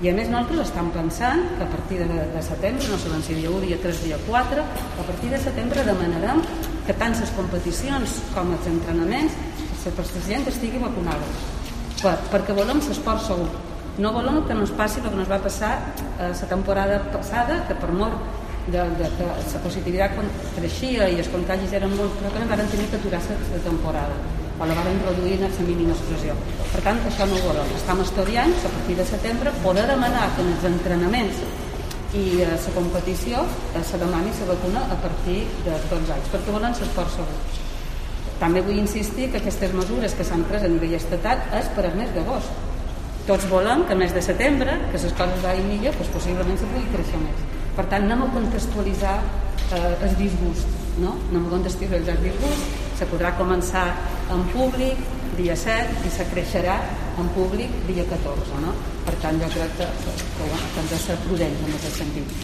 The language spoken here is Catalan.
I a més nosaltres estem pensant que a partir de setembre, no sabem si dia 1, dia 3, dia 4, a partir de setembre demanarem que tant les competicions com els entrenaments per la gent estigui vacunada, perquè volem l'esport segur. No volem que ens passi el que ens va passar la temporada passada, que per mort de que la positivitat creixia i els contagis eren molt freqüents, van tenir que aturar la temporada, o la van reduir a la mínima expressió. Per tant, això no ho volem. Estem estudiant a partir de setembre poder demanar que en els entrenaments i la competició se demani la vacuna a partir de 12 anys, perquè volen l'esport segur. També vull insistir que aquestes mesures que s'han pres a nivell estatal és per al mes d'agost. Tots volem que al mes de setembre, que les coses vagin millor, doncs possiblement se pugui créixer més. Per tant, anem a contextualitzar el disgust, no? Anem a contextualitzar el disgust, se podrà començar en públic dia 7 i se creixerà en públic dia 14, no? Per tant, jo crec que hem de ser prudents en aquest sentit.